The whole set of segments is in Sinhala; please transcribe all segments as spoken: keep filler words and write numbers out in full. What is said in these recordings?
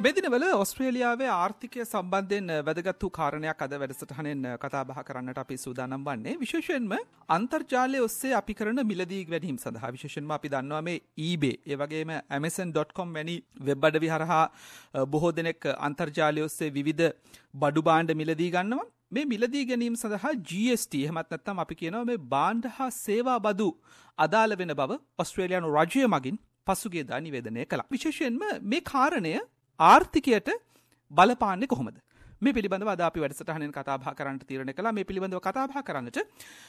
මේ දිනවල ඕස්ට්‍රේලියාවේ ආර්ථිකය සම්බන්ධයෙන් වැදගත් වූ කාරණයක් අද වැඩසටහනෙන් කතා බහ කරන්නට අපි සූදානම් වන්නේ. විශේෂයෙන්ම අන්තර්ජාලය ඔස්සේ අපි කරන මිලදී වැඩිම සඳහා. විශේෂයෙන්ම අපි දන්නවා මේ eBay, ඒ වගේම amazon dot com වැනි වෙබ් අඩවි හරහා බොහෝ දෙනෙක් අන්තර්ජාලය ඔස්සේ විවිධ බඩු භාණ්ඩ මිලදී ගන්නවා. මේ මිලදී ගැනීම සඳහා G S T එහෙමත් නැත්නම් අපි කියනවා මේ භාණ්ඩ හා සේවා බදු අදාළ වෙන බව ඕස්ට්‍රේලියානු රජය මගින් පසුගියදා නිවේදනය කළා. විශේෂයෙන්ම මේ කාරණය ආර්ථිකයට බලපාන්නේ කොහොමද? මේ පිළිබඳව අද අපි වැඩසටහනෙන් කතා බහ කරන්නට තීරණය කළා. මේ පිළිබඳව කතා බහ කරන්නට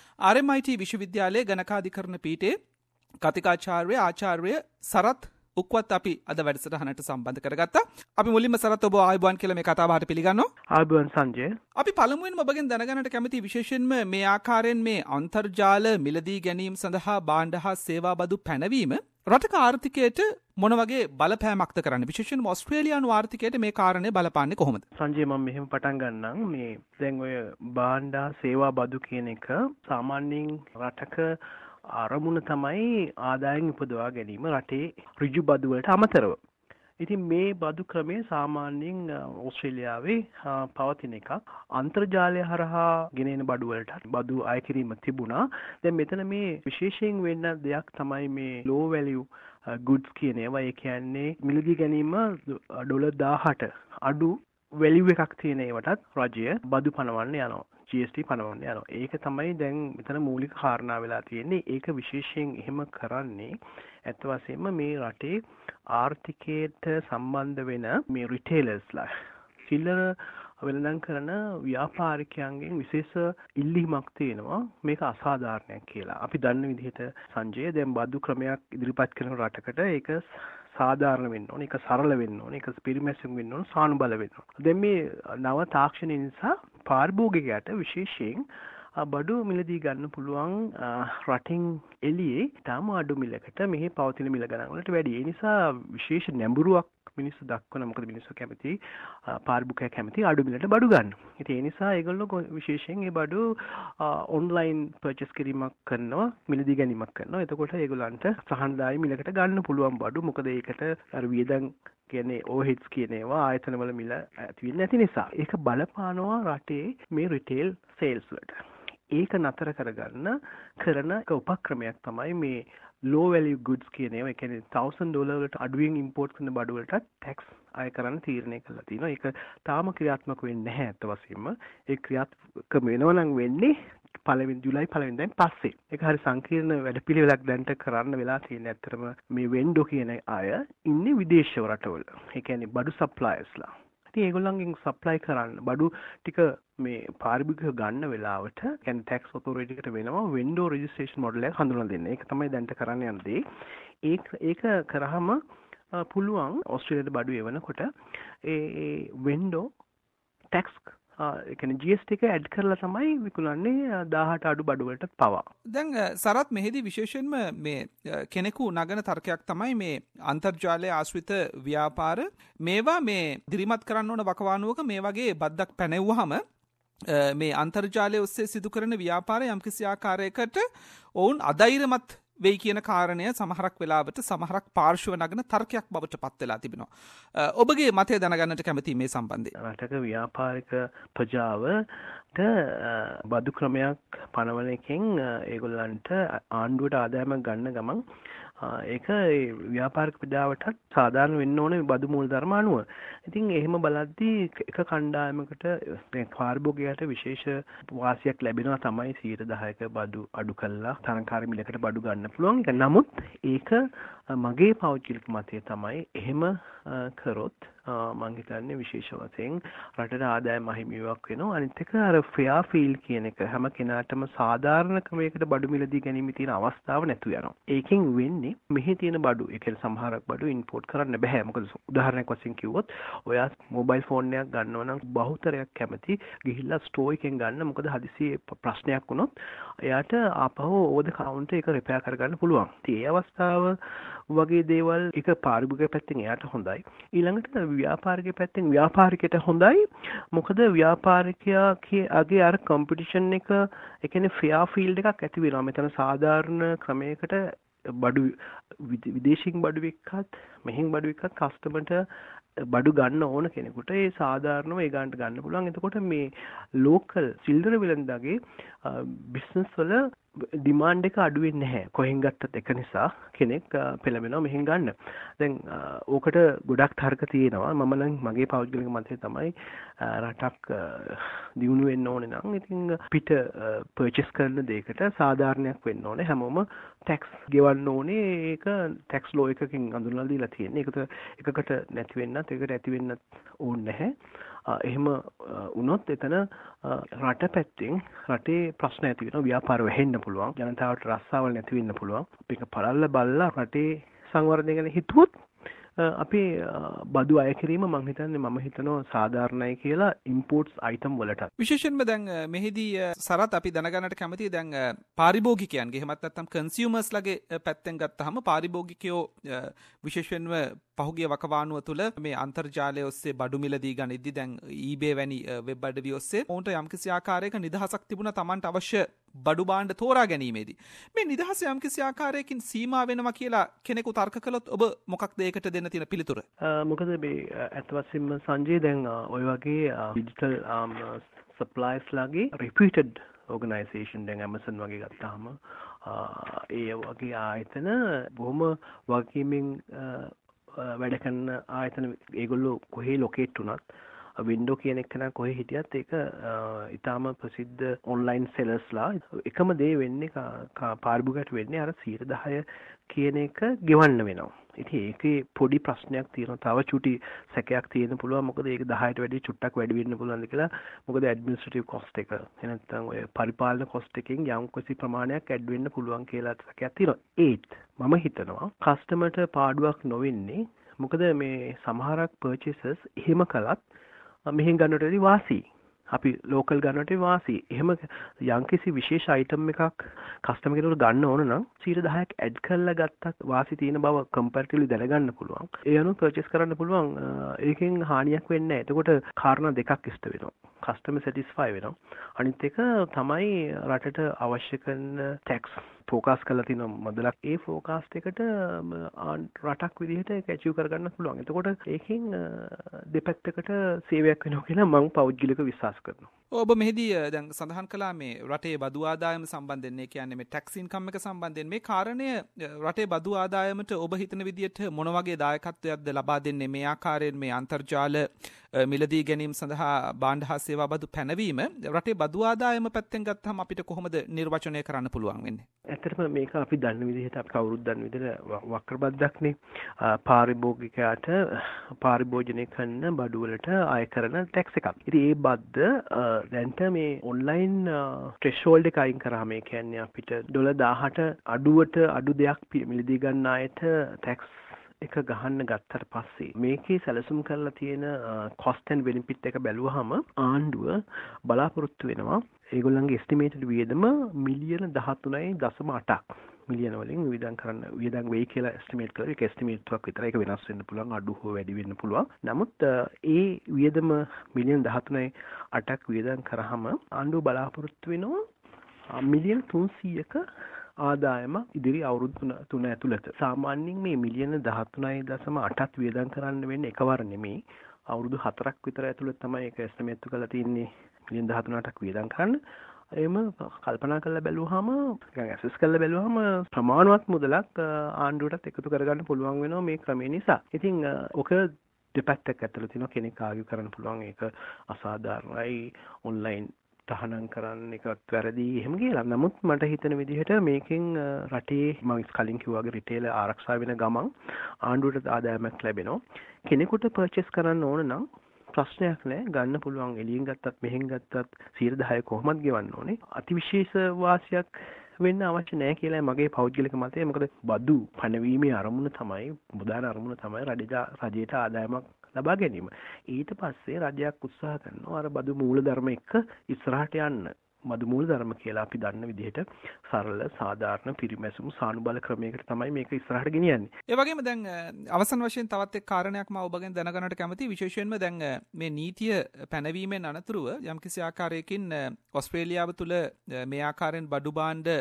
R M I T විශ්වවිද්‍යාලයේ ගණකාධිකරණ පීඨයේ කතිකාචාර්ය ආචාර්ය සරත් උක්වත් අපි අද වැඩසටහනට සම්බන්ධ කරගත්තා. අපි මුලින්ම සරත් ඔබ ආයුබෝවන් කියලා මේ කතා බහට පිළිගන්නවා. ආයුබෝවන් සංජය. අපි පළමුවෙන්ම ඔබගෙන් දැනගන්නට කැමති විශේෂයෙන්ම මේ ආකාරයෙන් මේ අන්තර්ජාල මිලදී ගැනීම සඳහා භාණ්ඩ හා සේවා බදු පැනවීම රටක ආර්ථිකයට මොන වගේ බලපෑමක්ද කරන්නේ? විශේෂයෙන්ම ඕස්ට්‍රේලියානු ආර්ථිකයට මේ කාරණේ බලපාන්නේ කොහොමද? සංජය මම මෙහෙම පටන් ගන්නම්. මේ දැන් ඔය භාණ්ඩ සේවා බදු කියන එක සාමාන්‍යයෙන් රටක අරමුණ තමයි ආදායම් උපදවා ගැනීම රටේ ඍජු බදු වලට අමතරව. ඉතින් මේ බදු ක්‍රමය සාමාන්‍යයෙන් ඕස්ට්‍රේලියාවේ පවතින එකක්. අන්තර්ජාලය හරහා ගෙනෙන බඩු වලට බදු අය කිරීම තිබුණා. දැන් මෙතන මේ විශේෂයෙන් වෙන්න දෙයක් තමයි මේ low value goods කියන ඒවා. ඒ කියන්නේ මිලදී ගැනීම ඩොලර් දහඅට අඩු වැලියු එකක් තියෙන ඒවටත් රජය බදු පනවන්න යනවා. G S T පනවන්න යනවා. ඒක තමයි දැන් මෙතන මූලික කාරණා වෙලා තියෙන්නේ. ඒක විශේෂයෙන් එහෙම කරන්නේ ඇත්ත වශයෙන්ම මේ රටේ ආර්ථිකයට සම්බන්ධ වෙන මේ රිටේලර්ස්ලා සිල්ලර වෙළඳාම් කරන ව්‍යාපාරිකයන්ගෙන් විශේෂ ඉල්ලීමක් තියෙනවා මේක අසාධාරණයක් කියලා. අපි දන්න විදිහට සංජය දැන් බදු ක්‍රමයක් ඉදිරිපත් කරන රටකට ඒක සාධාරණ වෙන්න ඕනේ, ඒක සරල වෙන්න ඕනේ, ඒක පිරිමැසුම් වෙන්න ඕනේ, සානුබල වෙන්න ඕනේ. දැන් මේ නව තාක්ෂණය නිසා පාරිභෝගිකයට විශේෂයෙන් බඩු මිලදී ගන්න පුළුවන් රටින් එළියේ තාම අඩු මිලකට මෙහි පවතින මිල ගණන් වලට වැඩි. ඒ නිසා විශේෂ නැඹුරුවක් මිනිස්සු දක්වන. මොකද මිනිස්සු කැමති පාරිභෝගිකයා කැමති අඩු මිලට බඩු ගන්න. ඉතින් ඒ නිසා ඒගොල්ලෝ විශේෂයෙන් මේ බඩු ඔන්ලයින් පර්චේස් කිරීමක් කරනවා, මිලදී ගැනීමක් කරනවා. එතකොට ඒගොල්ලන්ට සහනදායී මිලකට ගන්න පුළුවන් බඩු. මොකද ඒකට අර වියදම් කියන්නේ overheads කියන ඒවා ආයතනවල මිල ඇති වෙන්නේ නැති නිසා. ඒක බලපානවා රටේ මේ රිටේල් සේල්ස් වලට. ඒක නතර කරගන්න කරන එක උපක්‍රමයක් තමයි මේ low value goods කියන ඒවා. ඒ කියන්නේ thousand dollar වලට අඩුවෙන් import කරන බඩු වලට tax අය කරන්න තීරණය කළා තියෙනවා. ඒක තාම ක්‍රියාත්මක වෙන්නේ නැහැ අත වශයෙන්ම. ඒ ක්‍රියාත්මක වෙනවා නම් වෙන්නේ පළවෙනි ජුලයි පළවෙනිදාන් පස්සේ. ඒක හරි සංකීර්ණ වැඩපිළිවෙලක් දැන්ට කරන්න වෙලා තියෙන. ඇත්තටම මේ වෙන්ඩෝ කියන අය ඉන්නේ විදේශ රටවල. ඒ කියන්නේ බඩු සප්ලයර්ස්ලා. ඉතින් ඒගොල්ලන්ගෙන් සප්ලයි කරන්න බඩු ටික මේ පාරිභෝගිකව ගන්න වෙලාවට කියන්නේ ටැක්ස් ඔතොරිටි එකට වෙනවා වෙන්ඩෝ රෙජිස්ට්‍රේෂන් මොඩල් එක හඳුන්වලා දෙන්න. ඒක තමයි දැන්ට කරන්න යන දේ. ඒක ඒක කරාම පුළුවන් ඕස්ට්‍රේලියාවේ බඩු එවනකොට ඒ වෙන්ඩෝ ටැක්ස් ඒ කියන්නේ G S T එක ඇඩ් කරලා තමයි විකුණන්නේ දහඅට අඩු බඩු වලට පවා. දැන් සරත් මෙහිදී විශේෂයෙන්ම මේ කෙනෙකු නගන තර්කයක් තමයි මේ අන්තර්ජාලය ආශ්‍රිත ව්‍යාපාර මේවා මේ දිරිමත් කරන්න ඕන වකවානුවක මේ වගේ බද්දක් පැනෙව්වහම මේ අන්තර්ජාලය ඔස්සේ සිදු කරන ව්‍යාපාරය යම්කිසි ආකාරයකට ඔවුන් අධෛර්යමත් වෙයි කියන කාරණය සමහරක් වෙලාවට සමහරක් පාර්ශ්ව නගන තර්කයක් බවට පත් වෙලා තිබෙනවා. ඔබගේ මතය දැනගන්නට කැමතියි මේ සම්බන්ධයෙන්. රටක ව්‍යාපාරික ප්‍රජාවට බදු ක්‍රමයක් පනවන එකෙන් ඒගොල්ලන්ට ආණ්ඩුවට ආදායමක් ගන්න ගමන් ඒක ව්‍යාපාරික ප්‍රජාවටත් සාධාරණ වෙන්න ඕනේ බදු මූලධර්ම අනුව. ඉතින් එහෙම බලද්දී එක කණ්ඩායමකට පාරිභෝගිකයට විශේෂ වාසියක් ලැබෙනවා තමයි සියයට දහයක බදු අඩු කළා තරංකාරී මිලකට බඩු ගන්න පුළුවන්. ඒක නමුත් ඒක මගේ පෞද්ගලික මතය තමයි එහෙම කරොත් මම හිතන්නේ විශේෂ වශයෙන් රටට ආදායම අහිමිවක් වෙනවා. අනිත් එක අර ෆෙයා ෆීල් කියන එක හැම කෙනාටම සාධාරණ ක්‍රමයකට බඩු මිලදී ගැනීම තියෙන අවස්ථාව නැතු වෙනවා. ඒකෙන් වෙන්නේ මෙහි තියෙන බඩු ඒ කියන්නේ සමහරක් බඩු ඉම්පෝට් කරන්න බෑ. මොකද උදාහරණයක් වශයෙන් කිව්වොත් ඔයා මොබයිල් ෆෝන් එකක් ගන්නවා නම් බහුතරයක් කැමති ගිහිල්ලා ස්ටෝර් එකෙන් ගන්න. මොකද හදිසියේ ප්‍රශ්නයක් වුණොත් එයාට ආපහු ඕවර් ද කවුන්ටර් එක රිපෙයාර් කරගන්න පුළුවන්. ඉතින් ඒ අවස්ථාව වගේ දේවල් එක පාරිභෝගික පැත්තෙන් එයාට හොඳයි. ඊළඟට ව්‍යාපාරික පැත්තෙන් ව්‍යාපාරිකයට හොඳයි. මොකද ව්‍යාපාරිකයාගේ අර කම්පිටිෂන් එක ඒ කියන්නේ ෆෙයා ෆීල්ඩ් එකක් ඇති වෙනවා. මෙතන සාධාරණ ක්‍රමයකට බඩු විදේශින් බඩු එක්කත් මෙහෙන් බඩු එක්කත් කස්ටමර්ට බඩු ගන්න ඕන කෙනෙකුට ඒ සාධාරණව ඒ ගන්නට ගන්න පුළුවන්. එතකොට මේ ලෝකල් සිල්ඩර වෙළඳාගේ බිස්නස් වල ඩිමාන්ඩ් එක අඩු වෙන්නේ නැහැ. කොහෙන් ගත්තත් එක නිසා කෙනෙක් පෙළඹෙනවා මෙහෙන් ගන්න. දැන් ඕකට ගොඩක් තර්ක තියෙනවා. මම නම් මගේ පෞද්ගලික මතය තමයි රටක් දියුණු වෙන්න ඕනේ නම් ඉතින් පිට පර්චේස් කරන දෙයකට සාධාරණයක් වෙන්න ඕනේ. හැමෝම ටැක්ස් ගෙවන්න ඕනේ. ඒක ටැක්ස් ලෝ එකකින් අඳුනලා දීලා තියෙන්නේ. ඒකට එකකට නැති වෙන්නත් ඒකට ඇති වෙන්නත් ඕනේ නැහැ. එහෙම වුණොත් එතන රට පැත්තෙන් රටේ ප්‍රශ්න ඇති වෙනවා. ව්‍යාපාර වැහෙන්න පුළුවන්. ජනතාවට රස්සාවල් නැති වෙන්න පුළුවන්. මේක පළල්ල බලලා රටේ සංවර්ධනය ගැන හිතුවොත් අපේ බදු අය කිරීම මම හිතන්නේ මම හිතනවා සාධාරණයි කියලා ඉම්පෝර්ට්ස් අයිටම් වලට. විශේෂයෙන්ම දැන් මෙහිදී සරත් අපි දැනගන්නට කැමතියි දැන් පාරිභෝගිකයන්ගේ එහෙමත් නැත්නම් කන්සියුමර්ස්ලාගේ පැත්තෙන් ගත්තාම පාරිභෝගිකයෝ විශේෂයෙන්ම පහුගිය වකවානුව තුළ මේ අන්තර්ජාලය ඔස්සේ බඩු මිලදී ගනිද්දී දැන් eBay වැනි වෙබ් අඩවි ඔස්සේ ඔවුන්ට යම්කිසි ආකාරයක නිදහසක් තිබුණා Tamanට අවශ්‍ය බඩු භාණ්ඩ තෝරා ගැනීමේදී. මේ නිදහස යම්කිසි ආකාරයකින් සීමා වෙනවා කියලා කෙනෙකු තර්ක කළොත් ඔබ මොකක්ද ඒකට දෙන්න තියෙන පිළිතුර? මොකද මේ අත් වශයෙන්ම සංජය දැන් ඔය වගේ ඩිජිටල් සප්ලයර්ස් ලාගේ reputed organisation දැන් Amazon වගේ ගත්තාම ඒ වගේ ආයතන බොහොම වගකීමෙන් වැඩ කරන ආයතන ඒගොල්ලෝ කොහේ ලොකේට් වුණත් වින්ඩෝ කියන එක නම් කොහේ හිටියත් ඒක ඊටාම ප්‍රසිද්ධ ඔන්ලයින් සෙලර්ස්ලා එකම දේ වෙන්නේ පාරිභෝගිකයට වෙන්නේ අර සියයට දහය කියන එක ගෙවන්න වෙනවා. ඉතින් ඒකේ පොඩි ප්‍රශ්නයක් තියෙනවා. තව චුටි සැකයක් තියෙන්න පුළුවන්. මොකද ඒක දහයට වැඩි චුට්ටක් වැඩි වෙන්න පුළුවන්ද කියලා. මොකද ඇඩ්මිනිස්ට්‍රේටිව් කොස්ට් එක එනත්තම් ඔය පරිපාලන කොස්ට් එකෙන් යම් කිසි ප්‍රමාණයක් ඇඩ් වෙන්න පුළුවන් කියලා සැකයක් තියෙනවා. ඒත් මම හිතනවා කස්ටමර්ට පාඩුවක් නොවෙන්නේ. මොකද මේ සමහරක් පර්චේසර්ස් එහෙම කළත් මෙහෙන් ගන්නට වැඩි වාසි. අපි ලෝකල් ගන්නට වාසි. එහෙම යම්කිසි විශේෂ අයිටම් එකක් කස්ටමර් කෙනෙකුට ගන්න ඕන නම් සියයට දහයක් ඇඩ් කරලා ගත්තත් වාසි තියෙන බව කම්පැරටිව්ලි දැනගන්න පුළුවන්. ඒ අනුව පර්චේස් කරන්න පුළුවන්. ඒකෙන් හානියක් වෙන්නේ නැහැ. එතකොට කාරණා දෙකක් ඉෂ්ට වෙනවා. කස්ටමර් සැටිස්ෆයි වෙනවා. අනිත් එක තමයි රටට අවශ්‍ය කරන ටැක්ස් ෆෝකාස් කරලා තියෙන මොදලක් ඒ ෆෝකාස්ට් එකට රටක් විදිහට ඒක ඇචීව් කරගන්න පුළුවන්. එතකොට ඒකෙන් දෙපැත්තකට සේවයක් වෙනවා කියලා මම පෞද්ගලිකව විශ්වාස කරනවා. ඔබ මෙහිදී දැන් සඳහන් කළා මේ රටේ බදු ආදායම සම්බන්ධයෙන් ඒ කියන්නේ මේ ටැක්ස් ඉන්කම් එක සම්බන්ධයෙන් මේ කාරණය රටේ බදු ආදායමට ඔබ හිතන විදිහට මොන වගේ දායකත්වයක්ද ලබා දෙන්නේ මේ ආකාරයෙන් මේ අන්තර්ජාල මිලදී ගැනීම සඳහා භාණ්ඩ හා සේවා බදු පැනවීම රටේ බදු ආදායම පැත්තෙන් ගත්තහම අපිට කොහොමද නිර්වචනය කරන්න පුළුවන් වෙන්නේ? ඇත්තටම මේක අපි දන්න විදිහට අපි කවුරුත් දන්න විදිහට වක්‍රබද්දක්නේ. පාරිභෝගිකයාට පාරිභෝජනය කරන බඩු වලට අය කරන ටැක්ස් එකක්. ඉතින් ඒ බද්ද දැන්ට මේ ඔන්ලයින් ට්‍රෙෂෝල්ඩ් එක අයින් කරාම ඒ කියන්නේ අපිට ඩොලර් දහඅට අඩුවට අඩු දෙයක් මිලදී ගන්න අයට ටැක්ස් එක ගහන්න ගත්තට පස්සේ මේකේ සැලසුම් කරලා තියෙන cost and benefit එක බැලුවහම ආණ්ඩුව බලාපොරොත්තු වෙනවා ඒගොල්ලන්ගේ එස්ටිමේටඩ් වියදම මිලියන දහතුනයි දශම අටක් මිලියන වලින් වියදම් කරන්න වියදම් වෙයි කියලා එස්ටිමේට් කරලා ඒක එස්ටිමේට් එකක් විතරයි. ඒක වෙනස් වෙන්න පුළුවන්, අඩු හෝ වැඩි වෙන්න පුළුවන්. නමුත් ඒ වියදම මිලියන දහතුනයි අටක් වියදම් කරාම ආණ්ඩුව බලාපොරොත්තු වෙනවා මිලියන තුන්සීයක ආදායම ඉදිරි අවුරුදු තුන ඇතුළත. සාමාන්‍යයෙන් මේ මිලියන දහතුනයි දශම අටක් වියදම් කරන්න වෙන්නේ එකවර නෙමෙයි. අවුරුදු හතරක් විතර ඇතුළත තමයි ඒක එස්ටිමේට් කරලා තියෙන්නේ මිලියන දහතුන අටක් වියදම් කරන්න. එහෙම කල්පනා කරලා බැලුවාම නිකන් ඇසස් කරලා බැලුවාම ප්‍රමාණවත් මුදලක් ආණ්ඩුවටත් එකතු කරගන්න පුළුවන් වෙනවා මේ ක්‍රමය නිසා. ඉතින් ඔක දෙපැත්තක් ඇතුළත තියෙනවා. කෙනෙක් ආගිය කරන්න පුළුවන් ඒක අසාධාරණයි ඔන්ලයින් තහනම් කරන්න එකත් වැරදි එහෙම කියලා. නමුත් මට හිතෙන විදිහට මේකෙන් රටේ මම කලින් කිව්වා වගේ රිටේල් ආරක්ෂා වෙන ගමන් ආණ්ඩුවට ආදායමක් ලැබෙනවා. කෙනෙකුට පර්චේස් කරන්න ඕන නම් ප්‍රශ්නයක් නෑ, ගන්න පුළුවන්. එළියෙන් ගත්තත් මෙහෙන් ගත්තත් සියයට දහය කොහොමද ගෙවන්න ඕනේ. අතිවිශේෂ වාසියක් වෙන්න අවශ්‍ය නෑ කියලා මගේ පෞද්ගලික මතය. මොකද බදු පනවීමේ අරමුණ තමයි ප්‍රධාන අරමුණ තමයි රජයට ආදායමක් ලබා ගැනීම. ඊට පස්සේ රජයක් උත්සාහ කරනවා අර බදු මූලධර්ම එක්ක ඉස්සරහට යන්න. බදු මූලධර්ම කියලා අපි දන්න විදිහට සරල සාධාරණ පිරිමැසුම් සානුබල ක්‍රමයකට තමයි මේක ඉස්සරහට ගෙනියන්නේ. ඒ වගේම දැන් අවසන් වශයෙන් තවත් එක් කාරණයක් මම ඔබගෙන් දැනගන්නට කැමතියි. විශේෂයෙන්ම දැන් මේ නීතිය පැනවීමෙන් අනතුරුව යම්කිසි ආකාරයකින් ඕස්ට්‍රේලියාව තුළ මේ ආකාරයෙන් බඩු භාණ්ඩ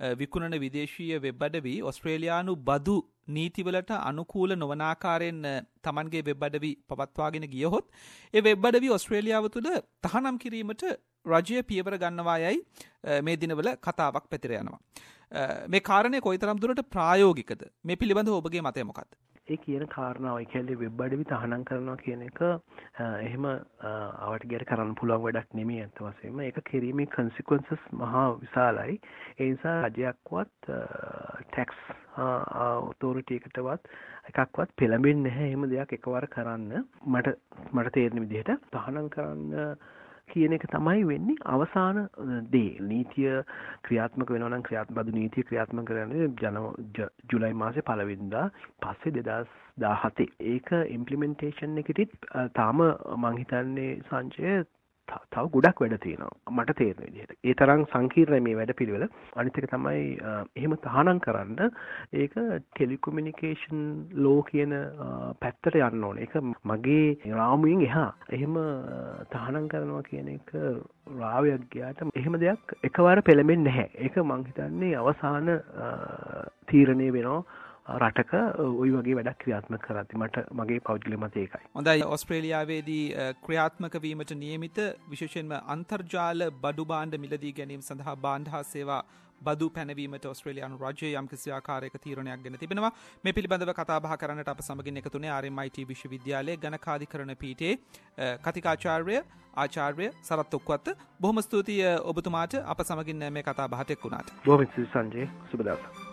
විකුණන විදේශීය වෙබ් අඩවි ඔස්ට්‍රේලියානු බදු නීතිවලට අනුකූල නොවන ආකාරයෙන් Tamanගේ වෙබ් අඩවි පවත්වාගෙන ගියහොත් ඒ වෙබ් අඩවි ඔස්ට්‍රේලියාව තුළ තහනම් කිරීමට රජය පියවර ගන්නවා යයි මේ දිනවල කතාවක් පැතිර යනවා. මේ කාරණය කොයිතරම් දුරට ප්‍රායෝගිකද? මේ පිළිබඳව ඔබගේ මතය මොකක්ද? ඒ කියන කාරණාව ඒ කියන්නේ වෙබ් අඩවි තහනම් කරනවා කියන එක එහෙම ආවට ගියට කරන්න පුළුවන් වැඩක් නෙමෙයි අත් වශයෙන්ම. ඒක කිරීමේ consequences මහා විශාලයි. ඒ නිසා රජයක්වත් tax authority එකටවත් එකක්වත් පෙළඹෙන්නේ නැහැ එහෙම දෙයක් එකවර කරන්න. මට මට තේරෙන විදිහට තහනම් කරන්න කියන එක තමයි වෙන්නේ අවසාන දේ. නීතිය ක්‍රියාත්මක වෙනවා නම් ක්‍රියාත්මක බදු නීතිය ක්‍රියාත්මක කරන්නේ ජන ජූලයි මාසේ පළවෙනිදා පස්සේ දෙදාස් දාහතේ. ඒක ඉම්ප්ලිමන්ටේෂන් එකෙදිත් තාම මං හිතන්නේ සංජය තව ගොඩක් වැඩ තියෙනවා. මට තේරෙන විදිහට. ඒ තරම් සංකීර්ණයි මේ වැඩපිළිවෙල. අනිත් එක තමයි එහෙම තහනම් කරන්න ඒක ටෙලිකොමියුනිකේෂන් ලෝ කියන පැත්තට යන්න ඕනේ. ඒක මගේ රාමුවෙන් එහා. එහෙම තහනම් කරනවා කියන එක රාවයක් ගියාට එහෙම දෙයක් එකවර පෙළඹෙන්නේ නැහැ. ඒක මං හිතන්නේ අවසාන තීරණය වෙනවා. රටක ওই වගේ වැඩක් ක්‍රියාත්මක කරද්දි මට මගේ පෞද්ගලික මතය ඒකයි. හොඳයි. ඔස්ට්‍රේලියාවේදී ක්‍රියාත්මක වීමට නියමිත විශේෂයෙන්ම අන්තර්ජාල බඩු භාණ්ඩ මිලදී ගැනීම සඳහා භාණ්ඩ හා සේවා බදු පැනවීමට ඔස්ට්‍රේලියානු රජය යම්කිසි ආකාරයක තීරණයක් ගෙන තිබෙනවා. මේ පිළිබඳව කතා බහ කරන්නට අප සමගින් එකතුනේ ආර් එම් ආයි ටී විශ්වවිද්‍යාලයේ ගණකාධිකරණ පීඨයේ කතිකාචාර්ය ආචාර්ය සරත් ඔක්වත්ත. බොහොම ස්තුතියි ඔබතුමාට අප සමගින් මේ කතා බහට එක් වුණාට. බොහොම ස්තුතියි සංජය. සුබ දවසක්.